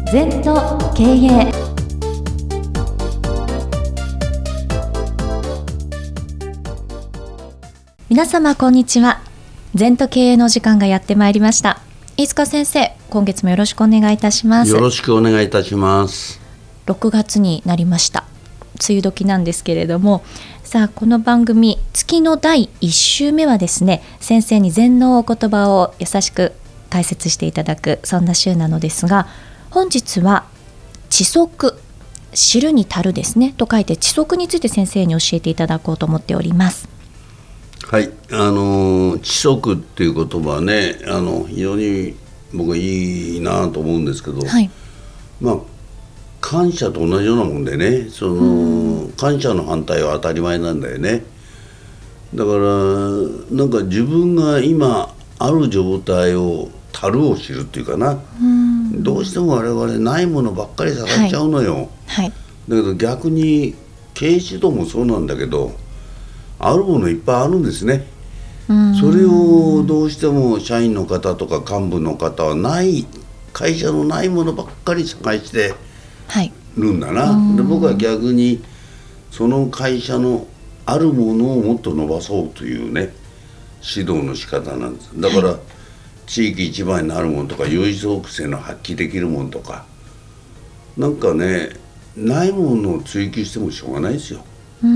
禅と経営。皆様こんにちは。禅と経営の時間がやってまいりました。飯塚先生、今月もよろしくお願いいたします。 よろしくお願いいたします。 6月になりました。梅雨時なんですけれども、さあこの番組月の第1週目はですね、先生に禅のお言葉を優しく解説していただく、そんな週なのですが、本日は知足、知るに足るですねと書いて知足について先生に教えていただこうと思っております。 はい、知足っていう言葉はね、非常に僕はいいなと思うんですけど、 はい、 感謝と同じようなもんでね、感謝の反対は当たり前なんだよね。だからなんか自分が今ある状態を足るを知るっていうかな、どうしても我々ないものばっかり探しちゃうのよ、 はいはい、 だけど逆に経営指導もそうなんだけど、あるものいっぱいあるんですね。それをどうしても社員の方とか幹部の方はない会社のないものばっかり探してるんだな、で僕は逆にその会社のあるものをもっと伸ばそうというね指導の仕方なんです。だから、地域一番になるものとか有属性の発揮できるものとかなんかね、ないものを追求してもしょうがないですよ。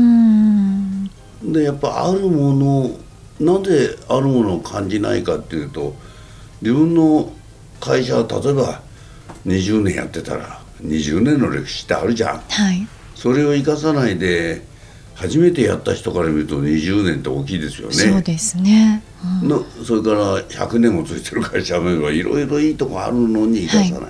でやっぱあるもの、なぜあるものを感じないかっていうと、自分の会社は例えば20年やってたら20年の歴史ってあるじゃん、 はい、 それを生かさないで初めてやった人から見ると20年って大きいですよね。 そうですね、 それから100年もついてる会社もいろいろいいとこあるのに生かさない、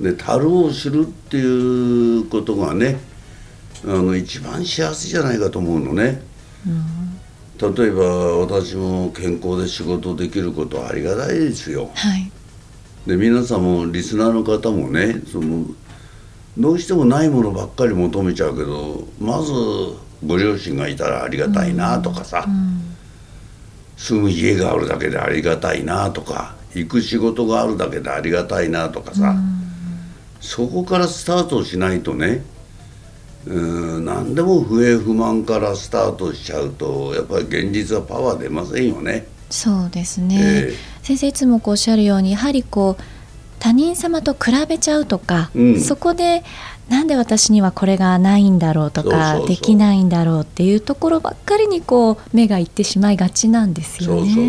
で足るを知るっていうことがね、一番幸せじゃないかと思うのね。例えば私も健康で仕事できることはありがたいですよ、はい、で皆さんもリスナーの方もね、どうしてもないものばっかり求めちゃうけど、まずご両親がいたらありがたいなとかさ、住む家があるだけでありがたいなとか、行く仕事があるだけでありがたいなとかさ、そこからスタートしないとね、何でも不平不満からスタートしちゃうとやっぱり現実はパワー出ませんよね。 そうですね、先生いつもおっしゃるように、やはり他人様と比べちゃうとか、そこでなんで私にはこれがないんだろうとかできないんだろうっていうところばっかりに目がいってしまいがちなんですよね。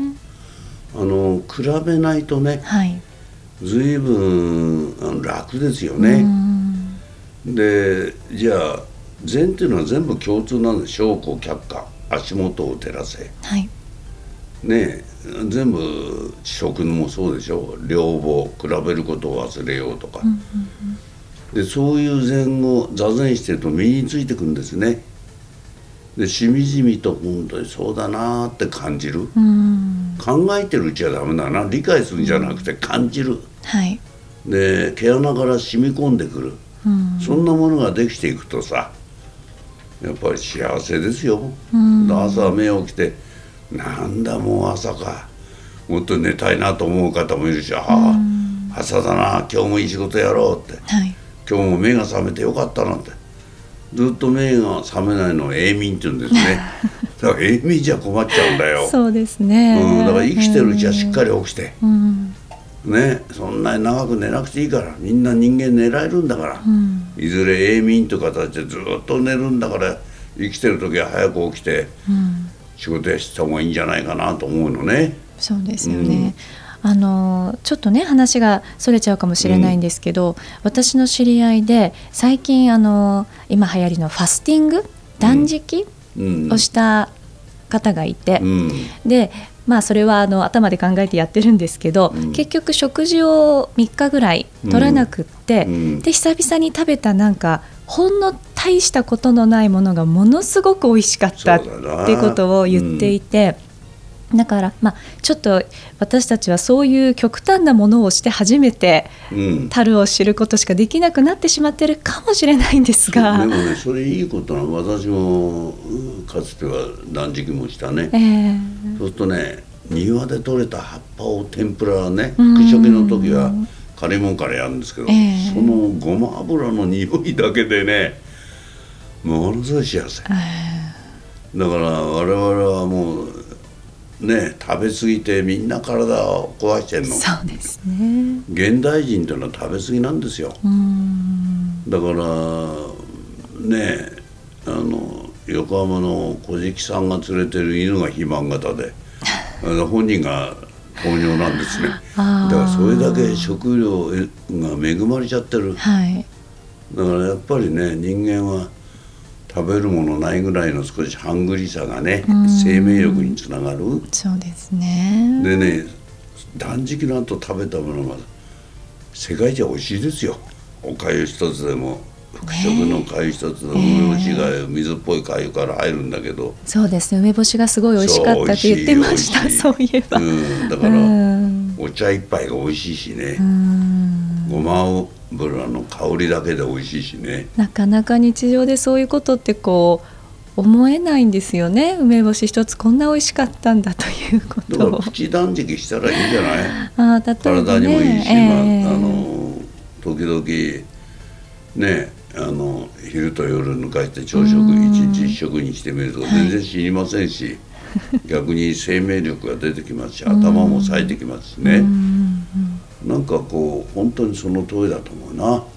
比べないとね、はい、随分楽ですよね。でじゃあ禅っていうのは全部共通なんで、証拠却下足元を照らせ、はい、ね、全部知食もそうでしょ。両方比べることを忘れようとか、でそういう禅を座禅してると身についてくるんですね。でしみじみと本当にそうだなって感じる、考えてるうちはダメだな、理解するんじゃなくて感じる、はい、で毛穴から染み込んでくる、そんなものができていくとさ、やっぱり幸せですよ。朝目を起きてなんだもう朝か、もっと寝たいなと思う方もいるし、朝だな今日もいい仕事やろうって、はい、今日も目が覚めてよかったなんて、ずっと目が覚めないのを永眠って言うんですね。だから永眠じゃ困っちゃうんだよ。 そうですね、 だから生きてるうちはしっかり起きて、ね、そんなに長く寝なくていいから、みんな人間寝られるんだから、いずれ永眠という形でずっと寝るんだから、生きてる時は早く起きて、仕事やした方がいいんじゃないかなと思うのね。 そうですよね、ちょっとね話がそれちゃうかもしれないんですけど、私の知り合いで最近今流行りのファスティング、断食をした方がいて、でそれは頭で考えてやってるんですけど、結局食事を3日ぐらい取らなくって、で久々に食べたなんかほんの大したことのないものがものすごく美味しかったっていうことを言っていて、だからちょっと私たちはそういう極端なものをして初めて樽を知ることしかできなくなってしまってるかもしれないんですが、 でもね、それいいことなの。私もかつては断食もしたね、そうするとね、庭で採れた葉っぱを天ぷらね、串食の時はカレーもんからやるんですけど、そのごま油の匂いだけでねものすごい幸せ、だから我々はもうね食べ過ぎてみんな体を壊してんの。 そうですね。 現代人っていうのは食べ過ぎなんですよ。だからね横浜の小敷さんが連れてる犬が肥満型で本人が糖尿なんですね。だからそれだけ食料が恵まれちゃってる、はい、だからやっぱりね人間は食べるものないぐらいの少しハングリーさがね生命力につながる。 そうですね。 でね断食の後食べたものが世界一美味しいですよ。おかゆ一つでも服食の粥一つの梅干しが水っぽい粥から入るんだけど、 そうですね、梅干しがすごい美味しかったって言ってました。そういえば、 だからお茶一杯が美味しいしね、ごま油の香りだけで美味しいしね。なかなか日常でそういうことってこう思えないんですよね。梅干し一つこんな美味しかったんだということを。 だからプチ断食したらいいんじゃない？体にもいいし、時々ね昼と夜抜かして朝食一日一食にしてみると全然死にませんし、逆に生命力が出てきますし頭も冴えてきますしね、なんかこう本当にその通りだと思う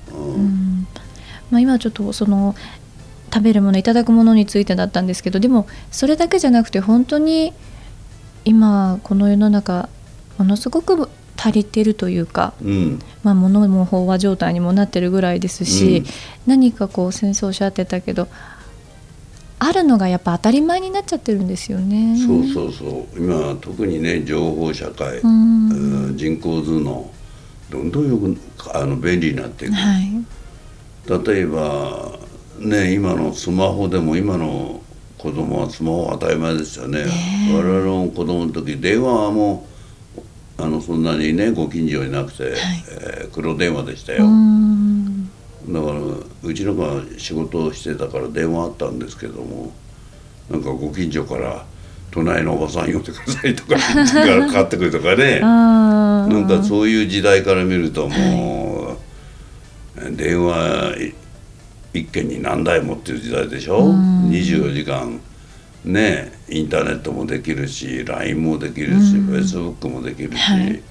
な。 今ちょっとその食べるものいただくものについてだったんですけど、でもそれだけじゃなくて本当に今この世の中ものすごく足りてるというか、物も飽和状態にもなってるぐらいですし、何かこう先生おっしゃってたけどあるのがやっぱ当たり前になっちゃってるんですよね。 そう今特にね情報社会、人工頭脳どんどんよく便利になっていく、例えばね今のスマホでも今の子供はスマホ当たり前ですよね。我々の子供の時電話はもうそんなにねご近所になくて、黒電話でしたよ。だからうちの子は仕事をしてたから電話あったんですけども、なんかご近所から隣のおばさん呼んでくださいとか言ってからかかってくるとかねなんかそういう時代から見るともう、電話一件に何台もっていう時代でしょ。24時間ねインターネットもできるし LINE もできるし、Facebook もできるし、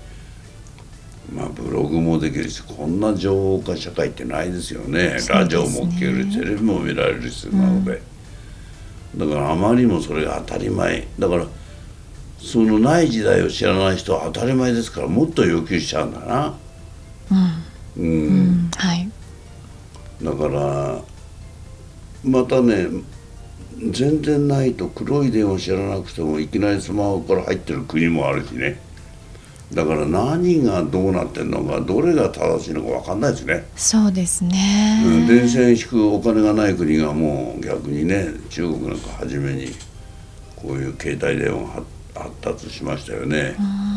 ブログもできるし、こんな情報化社会ってないですよね。ラジオも聞ける、テレビも見られるしなので、だからあまりにもそれが当たり前だから、そのない時代を知らない人は当たり前ですからもっと要求しちゃうんだな。だからまたね全然ないと黒い電話知らなくてもいきなりスマホから入ってる国もあるしね。だから何がどうなってんのかどれが正しいのか分かんないですね。 そうですね、 電線引くお金がない国がもう逆にね、中国なんか初めにこういう携帯電話発達しましたよね。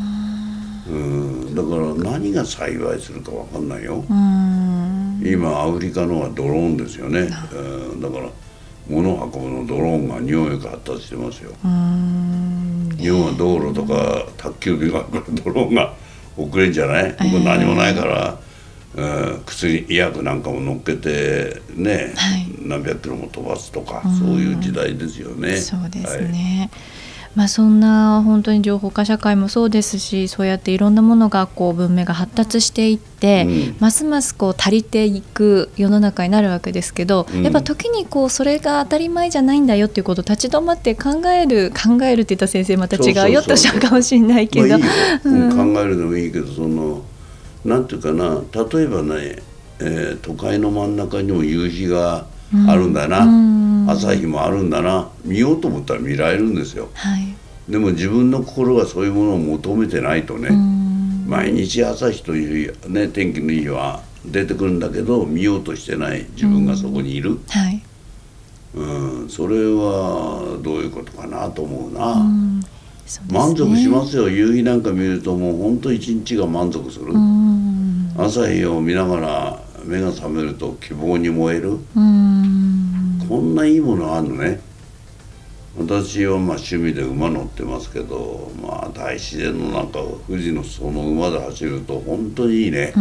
だから何が幸いするか分かんないよ。今アフリカのはドローンですよね。だから物を運ぶのドローンが日本よく発達してますよ。日本は道路とか宅急便があるからドローンが遅れんじゃない？僕何もないから、薬医薬なんかも乗っけてね、何百キロも飛ばすとか、そういう時代ですよね。 そうですね、そんな本当に情報化社会もそうですし、そうやっていろんなものがこう文明が発達していって、ますますこう足りていく世の中になるわけですけど、やっぱ時にこうそれが当たり前じゃないんだよっていうことを立ち止まって考えるって言った先生また違うよっておっしゃるかもしれないけど、 いい考えるのもいいけど、そのなんていうかな、例えばね、都会の真ん中にも夕日があるんだな、朝日もあるんだな、見ようと思ったら見られるんですよ。でも自分の心がそういうものを求めてないとね、毎日朝日という、ね、天気のいい日は出てくるんだけど見ようとしてない自分がそこにいる、それはどういうことかなと思うな。満足しますよ。夕日なんか見るともう本当一日が満足する。朝日を見ながら目が覚めると希望に燃える。こんないいものあるのね。 私はまあ趣味で馬乗ってますけど、まあ大自然の中を富士のその馬で走ると本当にいいね。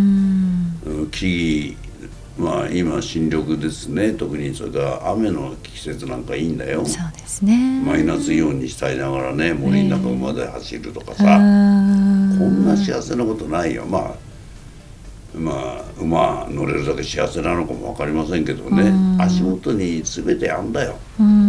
木々、まあ今新緑ですね、特にそれから雨の季節なんかいいんだよ。 そうですね。 マイナスイオンにしたいながらね、森の中馬で走るとかさ、こんな幸せなことないよ。まあ馬乗れるだけ幸せなのかも分かりませんけどね、足元に全てあんだよ。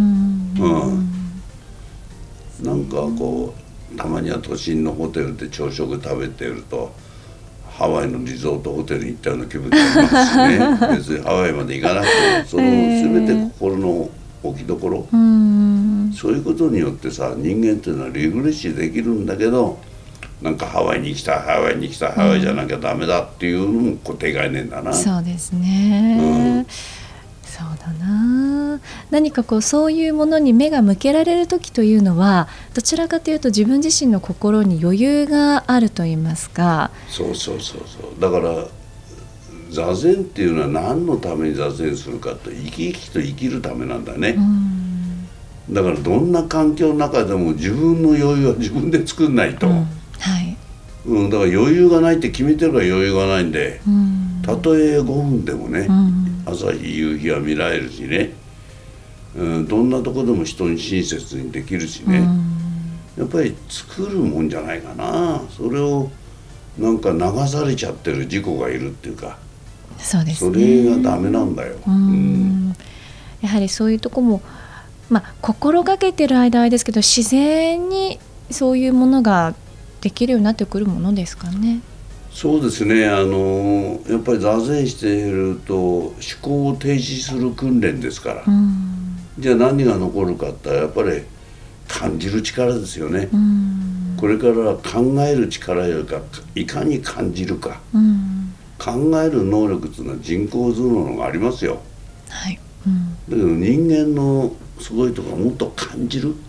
なんかこうたまには都心のホテルで朝食食べてるとハワイのリゾートホテルに行ったような気分になりますしね別にハワイまで行かなくてもその全て心の置きどころ、そういうことによってさ、人間っていうのはリフレッシュできるんだけど、なんかハワイに来たハワイじゃなきゃダメだっていうのも固定概念だな。 そうですね、そうだな。何かこうそういうものに目が向けられる時というのはどちらかというと自分自身の心に余裕があると言いますか。 そうだから座禅っていうのは何のために座禅するかと、生き生きと生きるためなんだね。だからどんな環境の中でも自分の余裕は自分で作んないと、だから余裕がないって決めてるから余裕がないんで、たとえ5分でもね、朝日夕日は見られるしね、どんなとこでも人に親切にできるしね、やっぱり作るもんじゃないかな。それをなんか流されちゃってる自己がいるっていうか、 そうですね、 それがダメなんだよ。 やはりそういうとこも、心がけてる間はですけど自然にそういうものができるようになってくるものですかね。 そうですね、やっぱり座禅していると思考を停止する訓練ですから、じゃあ何が残るかってやっぱり感じる力ですよね。これから考える力よりかいかに感じるか、考える能力っていうのは人工頭脳がありますよ。だけど人間のすごいところはもっと感じる。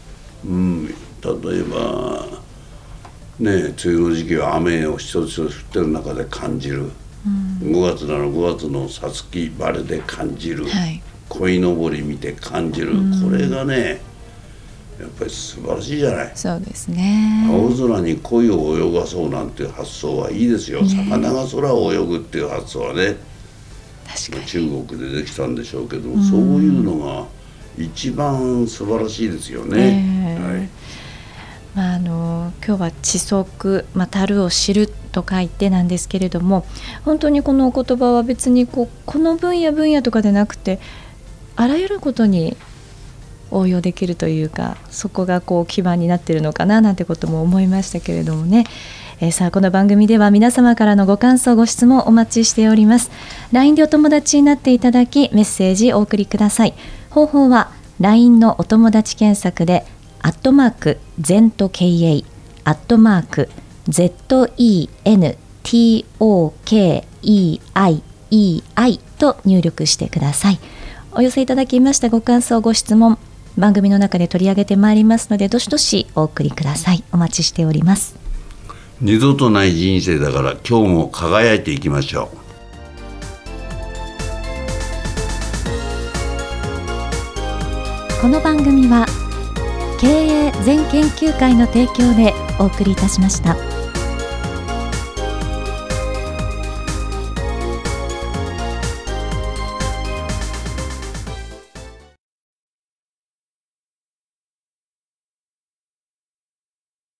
例えばね、梅雨の時期は雨を一つ一つ降ってる中で感じる、5月なら5月のさつき晴れで感じる、鯉のぼり見て感じる、これがねやっぱり素晴らしいじゃない。 そうですね。 青空に鯉を泳がそうなんていう発想はいいですよ、魚が空を泳ぐっていう発想はね、確かに中国でできたんでしょうけども、そういうのが一番素晴らしいですよね。 今日は知足、樽を知ると書いてなんですけれども、本当にこのお言葉は別にこの分野とかでなくてあらゆることに応用できるというか、そこが基盤になっているのかななんてことも思いましたけれどもね。さあこの番組では皆様からのご感想ご質問お待ちしております。 LINE でお友達になっていただきメッセージお送りください。方法は LINE のお友達検索で@ZENTOKEI@ZENTOKEIEI と入力してください。お寄せいただきましたご感想ご質問、番組の中で取り上げてまいりますのでどしどしお送りください。お待ちしております。 二度とない人生だから今日も輝いていきましょう。この番組は経営全研究会の提供でお送りいたしました。